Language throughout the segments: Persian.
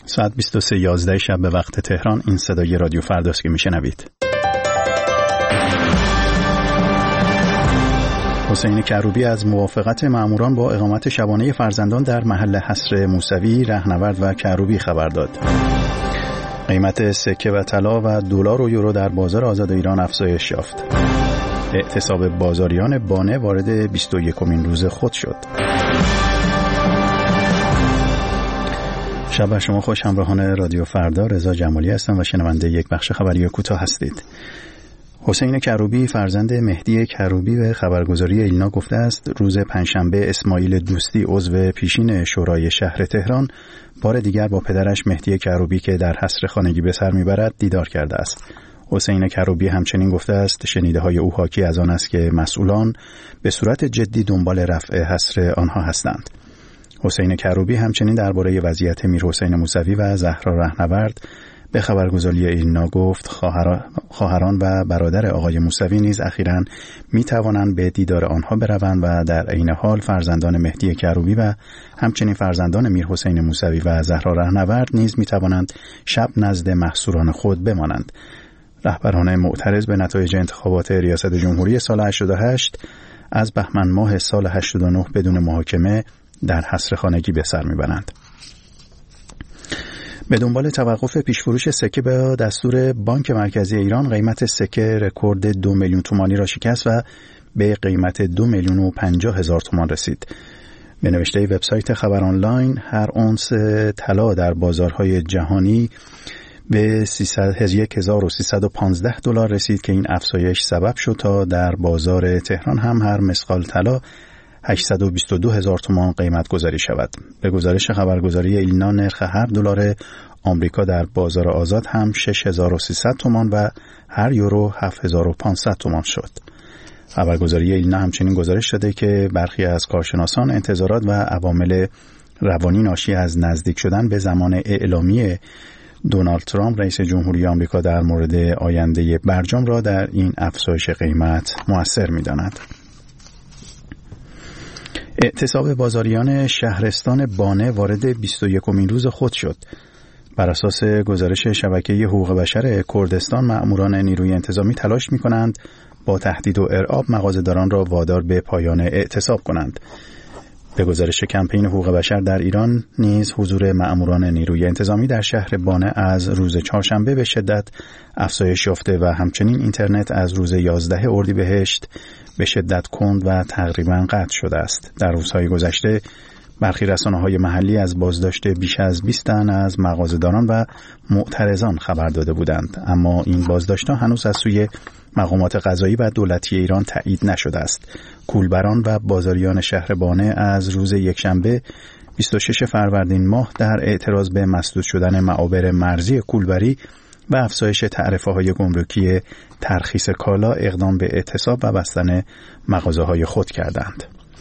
ساعت 23:11 شب به وقت تهران. این صدای رادیو فرداست که میشنوید. حسین کروبی از موافقت مأموران با اقامت شبانه فرزندان در محل حصر موسوی، رهنورد و کروبی خبر داد. قیمت سکه و طلا و دلار و یورو در بازار آزاد ایران افزایش یافت. اعتصاب بازاریان بانه وارد 21مین روز خود شد. شب بر شما خوش. همراهان رادیو فردا، رضا جمالی هستم و شنونده یک بخش خبری کوتاه هستید. حسین کروبی فرزند مهدی کروبی به خبرگزاری ایلنا گفته است روز پنجشنبه اسماعیل دوستی عضو پیشین شورای شهر تهران بار دیگر با پدرش مهدی کروبی که در حصر خانگی به سر میبرد دیدار کرده است. حسین کروبی همچنین گفته است شنیده‌های او حاکی از آن است که مسئولان به صورت جدی دنبال رفع حصر آنها هستند. حسین کروبی همچنین درباره وضعیت میرحسین موسوی و زهرا رهنورد به خبرگزاری ایلنا گفت خواهران و برادر آقای موسوی نیز اخیراً می توانند به دیدار آنها بروند و در عین حال فرزندان مهدی کروبی و همچنین فرزندان میرحسین موسوی و زهرا رهنورد نیز می توانند شب نزد محصوران خود بمانند. رهبران معترض به نتایج انتخابات ریاست جمهوری سال 88 از بهمن ماه سال 89 بدون محاکمه در حصر خانگی به سر میبرند. به دنبال توقف پیشفروش سکه به دستور بانک مرکزی ایران، قیمت سکه رکورد 2 میلیون تومانی را شکست و به قیمت 2,050,000 تومان رسید. به نوشته وبسایت خبر آنلاین، هر اونس طلا در بازارهای جهانی به 1315 دلار رسید که این افزایش سبب شد تا در بازار تهران هم هر مثقال طلا 822,000 تومان قیمت گذاری شود. به گزارش خبرگزاری ایلنا، نرخ هر دلار آمریکا در بازار آزاد هم 6,300 تومان و هر یورو 7,500 تومان شد. خبرگزاری ایلنا همچنین گزارش داده که برخی از کارشناسان انتظارات و عوامل روانی ناشی از نزدیک شدن به زمان اعلامی دونالد ترامپ رئیس جمهوری آمریکا در مورد آینده برجام را در این افزایش قیمت مؤثر می‌داند. اعتصاب بازاریان شهرستان بانه وارد 21مین روز خود شد. بر اساس گزارش شبکه حقوق بشر کردستان، مأموران نیروی انتظامی تلاش می‌کنند با تهدید و ارعاب مغازه‌داران را وادار به پایان اعتصاب کنند. به گزارش کمپین حقوق بشر در ایران نیز حضور مأموران نیروی انتظامی در شهر بانه از روز چهارشنبه به شدت افزایش یافته و همچنین اینترنت از روز 11 اردیبهشت به شدت کند و تقریباً قطع شده است. در روزهای گذشته برخی رسانه‌های محلی از بازداشت بیش از 20 تن از مغازه‌داران و معترضان خبر داده بودند، اما این بازداشت‌ها هنوز از سوی مقامات قضایی و دولتی ایران تایید نشده است. کولبران و بازاریان شهر بانه از روز یکشنبه 26 فروردین ماه در اعتراض به مسدود شدن معابر مرزی کولبری و افزایش تعرفه‌های گمرکی ترخیص کالا اقدام به اعتصاب و بستن مغازه‌های خود کردند.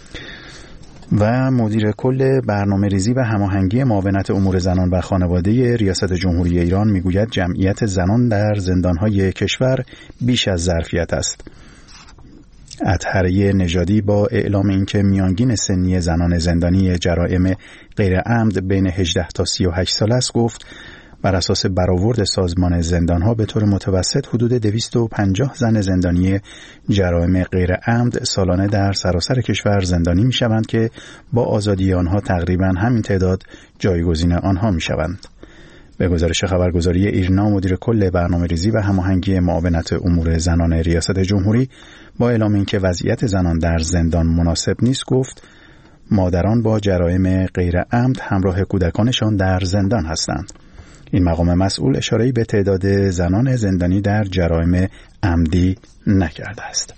و مدیر کل برنامه‌ریزی و هماهنگی معاونت امور زنان و خانواده ریاست جمهوری ایران میگوید جمعیت زنان در زندان‌های کشور بیش از ظرفیت است. اطهریه نژادی با اعلام اینکه میانگین سنی زنان زندانی جرائم غیر عمد بین 18 تا 38 سال است، گفت بر اساس برآورد سازمان زندان‌ها به طور متوسط حدود 250 زن زندانی جرائم غیر عمد سالانه در سراسر کشور زندانی می‌شوند که با آزادی آنها تقریباً همین تعداد جایگزین آنها می‌شوند. به گزارش خبرگزاری ایرنا، مدیر کل برنامه‌ریزی و هماهنگی معاونت امور زنان ریاست جمهوری با اعلام اینکه وضعیت زنان در زندان مناسب نیست، گفت مادران با جرائم غیر عمد همراه کودکانشان در زندان هستند. این مقام مسئول اشاره‌ای به تعداد زنان زندانی در جرائم عمدی نکرده است.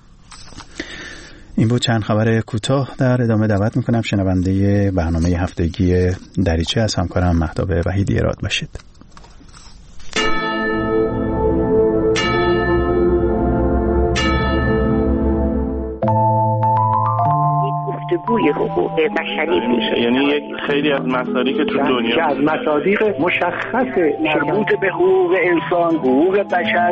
این بود چند خبر کوتاه. در ادامه دعوت می‌کنم شنونده برنامه هفتگی دریچه از همکارم مهتاب وحیدی اراد باشید. گفتگوی حقوق بشری میشه، یعنی یک خیلی از مصادیق تو دنیا که از مصادیق مشخص مربوط به حقوق انسان، حقوق بشر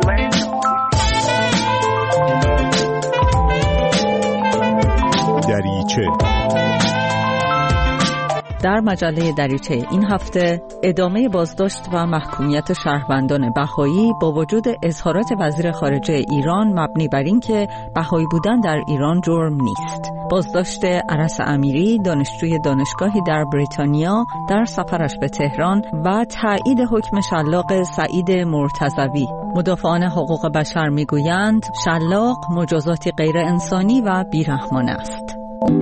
دریچه در مجله دریچه این هفته ادامه بازداشت و محکومیت شهروندان بهایی با وجود اظهارات وزیر خارجه ایران مبنی بر این که بهایی بودن در ایران جرم نیست. بازداشت عرس امیری دانشجوی دانشگاهی در بریتانیا در سفرش به تهران و تایید حکم شلاق سعید مرتضوی. مدافعان حقوق بشر میگویند شلاق مجازاتی غیر انسانی و بیرحمانه است.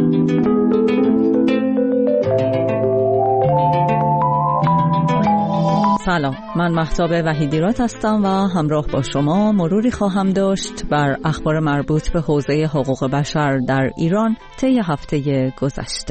سلام، من مهتاب وحیدیرات هستم و همراه با شما مروری خواهم داشت بر اخبار مربوط به حوزه حقوق بشر در ایران طی هفته گذشته.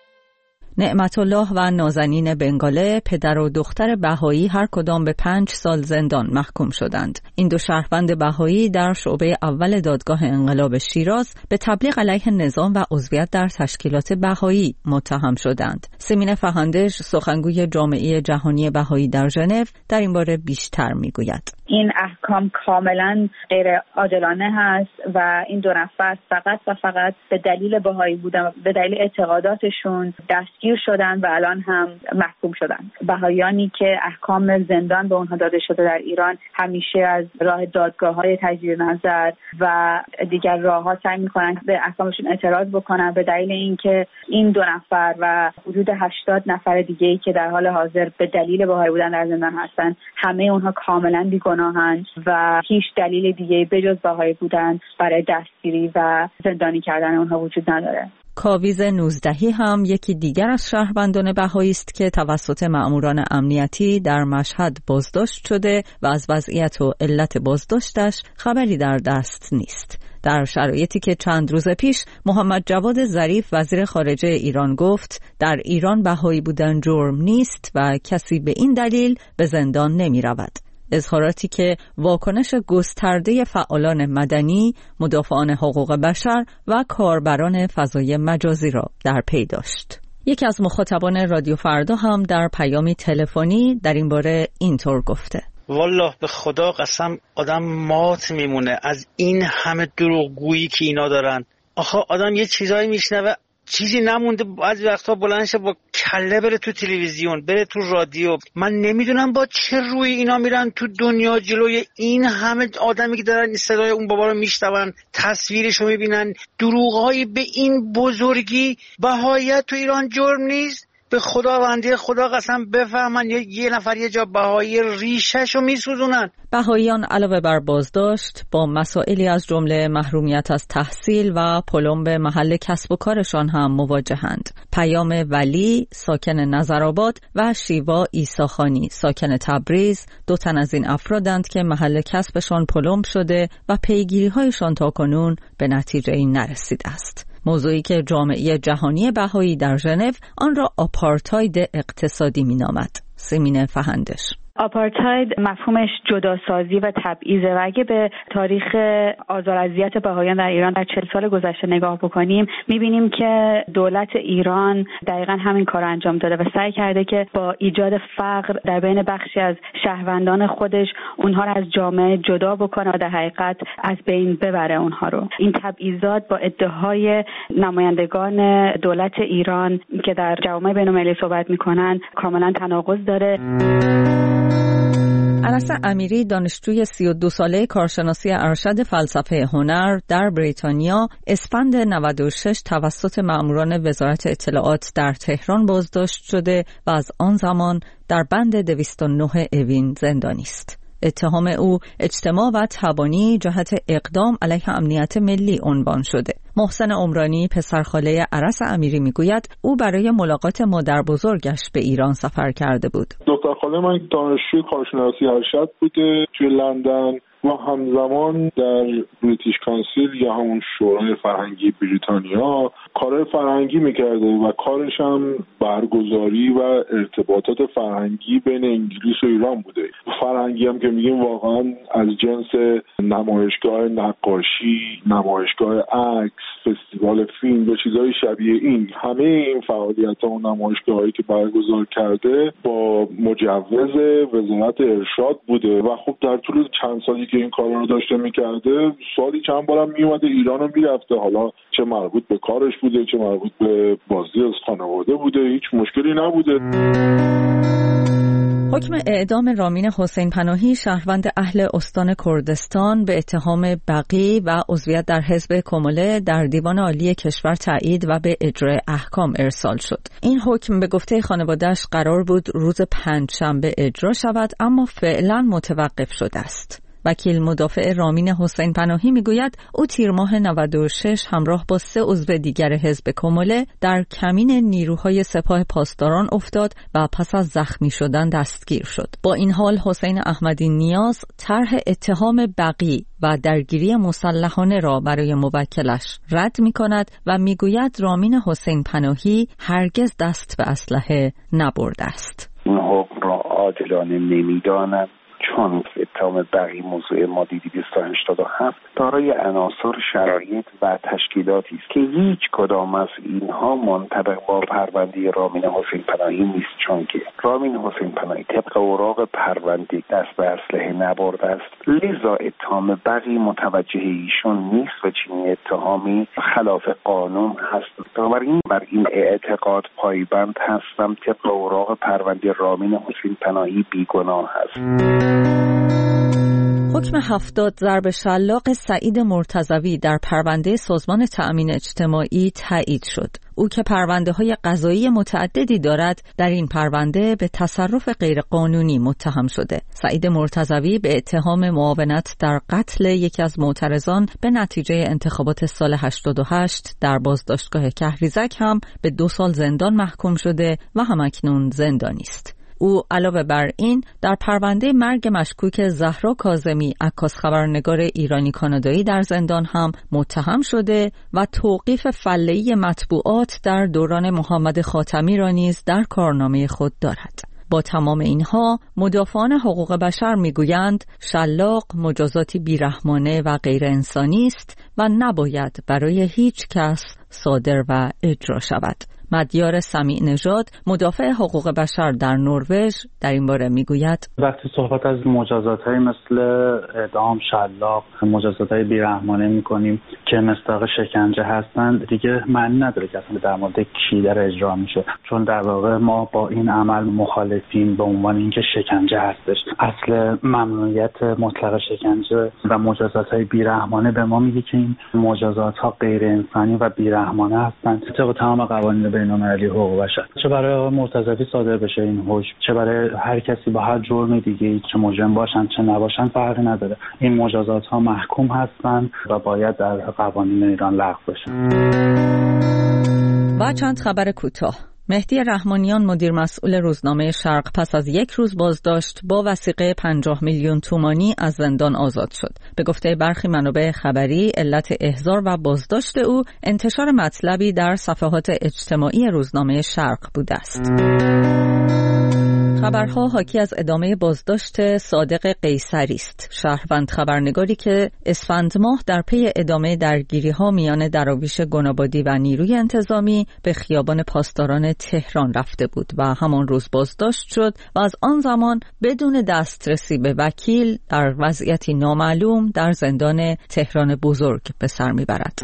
نعمت الله و نازنین بنگاله پدر و دختر بهایی هر کدام به 5 سال زندان محکوم شدند. این دو شهروند بهایی در شعبه اول دادگاه انقلاب شیراز به تبلیغ علیه نظام و عضویت در تشکیلات بهایی متهم شدند. سیمین فهندش سخنگوی جامعه جهانی بهایی در ژنو در این باره بیشتر میگوید. این احکام کاملا غیر عادلانه هست و این دو نفر فقط و فقط به دلیل بهایی بودن، به دلیل اعتقاداتشون دستگیر شدن و الان هم محکوم شدن. بهاییانی که احکام زندان به اونها داده شده در ایران همیشه از راه دادگاه‌های تجدید نظر و دیگر راه‌ها سعی می‌کنن به احکامشون اعتراض بکنن به دلیل اینکه این دو نفر و حدود 80 نفر دیگه‌ای که در حال حاضر به دلیل بهایی بودن در زندان هستن، همه اونها کاملا بیگناهند و هیچ دلیل دیگه‌ای بجز بهایی بودن برای دستگیری و زندانی کردن اونها وجود نداره. کاویز 19 هم یکی دیگر از شهروندان بهایی است که توسط مأموران امنیتی در مشهد بازداشت شده و از وضعیت و علت بازداشتش خبری در دست نیست. در شرایطی که چند روز پیش محمد جواد ظریف وزیر خارجه ایران گفت در ایران بهایی بودن جرم نیست و کسی به این دلیل به زندان نمی رود. اظهاراتی که واکنش گسترده فعالان مدنی، مدافعان حقوق بشر و کاربران فضای مجازی را در پی داشت. یکی از مخاطبان رادیو فردا هم در پیامی تلفنی در این باره اینطور گفته: والله به خدا قسم آدم مات میمونه از این همه دروغگویی که اینا دارن. آخه آدم یه چیزایی میشنوه چیزی نمونده، بعضی وقتا بلند شه با کله بره تو تلویزیون، بره تو رادیو. من نمیدونم با چه روی اینا میرن تو دنیا جلوی این همه آدمی که دارن صدای اون بابا رو میشنون، تصویرشو میبینن. دروغایی به این بزرگی. بهاییت تو ایران جرم نیست. به خداوندی خدا قسم بفهمن یه نفر یه جا بهایی ریشه‌شو میسوزونن. بهاییان علاوه بر بازداشت با مسائلی از جمله محرومیت از تحصیل و پلم به محل کسب و کارشان هم مواجهند. پیام ولی ساکن نظرآباد و شیوا عیساخانی ساکن تبریز 2 تن از این افرادند که محل کسبشان پلم شده و پیگیری‌هایشان تاکنون به نتیجه‌ای نرسیده است. موضوعی که جامعه جهانی بهایی در ژنو آن را آپارتاید اقتصادی می‌نامد. سیمین فهندش: آپارتاید مفهومش جداسازی و تبعیضه و اگه به تاریخ آزار اذیت بهاییان در ایران در 40 سال گذشته نگاه بکنیم می‌بینیم که دولت ایران دقیقاً همین کار انجام داده و سعی کرده که با ایجاد فقر در بین بخشی از شهروندان خودش اونها را از جامعه جدا بکنه و در حقیقت از بین ببره اونها رو. این تبعیضات با ادعاهای نمایندگان دولت ایران که در جوامع بین‌المللی صحبت می‌کنن کاملاً تناقض داره. عرس امیری دانشجوی 32 ساله کارشناسی ارشد فلسفه هنر در بریتانیا اسفند 96 توسط مأموران وزارت اطلاعات در تهران بازداشت شده و از آن زمان در بند 209 اوین زندانی است. اتهام او اجتماع و تبانی جهت اقدام علیه امنیت ملی عنوان شده. محسن عمرانی پسرخاله عرس امیری میگوید او برای ملاقات مادر بزرگش به ایران سفر کرده بود. دخترخاله من دانشجوی کارشناسی ارشد بوده توی لندن و همزمان در بریتیش کانسیل یا همون شورای فرهنگی بریتانیا کار فرهنگی میکرده و کارش هم برگزاری و ارتباطات فرهنگی بین انگلیس و ایران بوده. فرهنگی هم که میگیم واقعا از جنس نمایشگاه نقاشی، نمایشگاه عکس، فستیوال فیلم و چیزهای شبیه این. همه این فعالیت‌ها و نمایشگاهایی که برگزار کرده با مجوز وزارت ارشاد بوده و خب در طول چند سالی که این کارا رو داشته میکرده سالی چند بارم میومده ایران رو میرفته، حالا چه مربوط به کارش بوده چه مربوط به بازی از خانواده بوده، هیچ مشکلی نبوده. حکم اعدام رامین حسین پناهی شهروند اهل استان کردستان به اتهام بغی و عضویت در حزب کموله در دیوان عالی کشور تایید و به اجرای احکام ارسال شد. این حکم به گفته خانواده‌اش قرار بود روز پنجشنبه اجرا شود، اما فعلا متوقف شده است. وکیل مدافع رامین حسین پناهی میگوید او تیر ماه 96 همراه با 3 عضو دیگر حزب کموله در کمین نیروهای سپاه پاسداران افتاد و پس از زخمی شدن دستگیر شد. با این حال حسین احمدی نیاز طرح اتهام بغی و درگیری مسلحانه را برای موکلش رد می‌کند و میگوید رامین حسین پناهی هرگز دست به اسلحه نبرده است. این حکم را عادلانه نمی‌دانم، چون اتهام بغی موضوع ماده 287 دارای عناصر، شرایط و تشکیلاتی است که هیچ کدام از اینها منطبق با پرونده رامین حسین پناهی نیست، چون که رامین حسین پناهی طبق اوراق پرونده دست به اسلحه نبرده است، لذا اتهام بغی متوجه ایشون نیست و چنین اتهامی خلاف قانون هست. بنابراین بر این اعتقاد پایبند هستم طبق اوراق پرونده رامین حسین پناهی بیگناه است. حکم 70 ضرب شلاق سعید مرتضوی در پرونده سازمان تأمین اجتماعی تایید شد. او که پرونده‌های قضایی متعددی دارد، در این پرونده به تصرف غیرقانونی متهم شده. سعید مرتضوی به اتهام معاونت در قتل یکی از معترضان به نتیجه انتخابات سال 88 در بازداشتگاه کهریزک هم به 2 سال زندان محکوم شده و همکنون زندانی است. او علاوه بر این در پرونده مرگ مشکوک زهرا کاظمی، عکاس خبرنگار ایرانی کانادایی در زندان هم متهم شده و توقیف فله‌ای مطبوعات در دوران محمد خاتمی را نیز در کارنامه خود دارد. با تمام اینها مدافعان حقوق بشر میگویند شلاق مجازاتی بیرحمانه و غیر انسانی است و نباید برای هیچ کس صادر و اجرا شود. مدیار سمیع نژاد، مدافع حقوق بشر در نروژ، در این باره میگوید وقتی صحبت از مجازات‌های مثل اعدام، شلاق، مجازات‌های بیرحمانه می‌کنیم که مصداق شکنجه هستند، دیگه معنی نداره که اصلا در مورد کی در اجرا میشه، چون در واقع ما با این عمل مخالفیم به عنوان اینکه شکنجه هستش. اصل ممنوعیت مطلق شکنجه و مجازات‌های بیرحمانه به ما میگه که این مجازات‌ها غیر انسانی و بیرحمانه هستند طبق تمام قوانین بین‌المللی حقوق بشر. چه برای آقای مرتضوی صادر بشه این حکم، چه برای هر کسی با هر جرم دیگه، چه مجرم باشن چه نباشن فرقی نداره. این مجازات ها محکوم هستند و باید در قوانین ایران لغو بشن. و چند خبر کوتاه. مهدی رحمانیان مدیر مسئول روزنامه شرق پس از 1 روز بازداشت با وثیقه 50 میلیون تومانی از زندان آزاد شد. به گفته برخی منابع خبری علت احضار و بازداشت او انتشار مطلبی در صفحات اجتماعی روزنامه شرق بوده است. خبرها حاکی از ادامه بازداشت صادق قیصری است. شهروند خبرنگاری که اسفند ماه در پی ادامه درگیری‌ها میان دراویش گنابادی و نیروی انتظامی به خیابان پاسداران تهران رفته بود و همان روز بازداشت شد و از آن زمان بدون دسترسی به وکیل در وضعیتی نامعلوم در زندان تهران بزرگ به سر میبرد.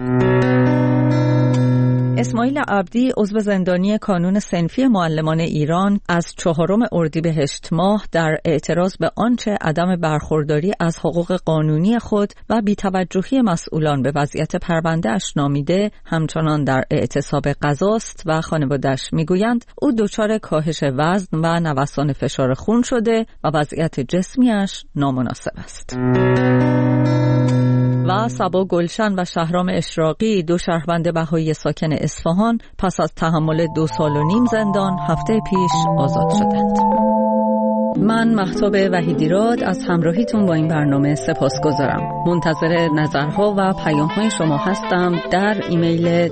اسماعیل عبدی عضو زندانی کانون صنفی معلمان ایران از 4 اردیبهشت ماه در اعتراض به آنچه عدم برخورداری از حقوق قانونی خود و بی‌توجهی مسئولان به وضعیت پرونده‌اش نامیده همچنان در اعتصاب غذاست و خانواده‌اش میگویند او دچار کاهش وزن و نوسان فشار خون شده و وضعیت جسمیش نامناسب است. و صبا گلشن و شهرام اشراقی، 2 شهروند بهایی ساکن اصفهان، پس از تحمل 2 سال و نیم زندان هفته پیش آزاد شدند. من مهتاب وحیدیراد از همراهیتون با این برنامه سپاسگزارم. منتظر نظرها و پیام‌های شما هستم در ایمیل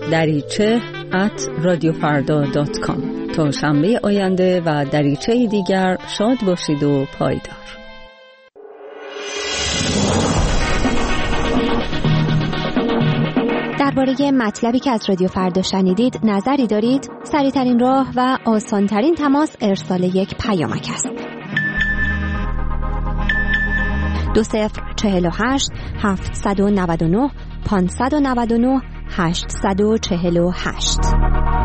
dariche@radiofarda.com. تا شنبه آینده و دریچه دیگر شاد باشید و پایدار. درباره مطلبی که از رادیو فردا شنیدید نظری دارید؟ سریع‌ترین راه و آسان‌ترین تماس ارسال یک پیامک است. 2048 799 599 848.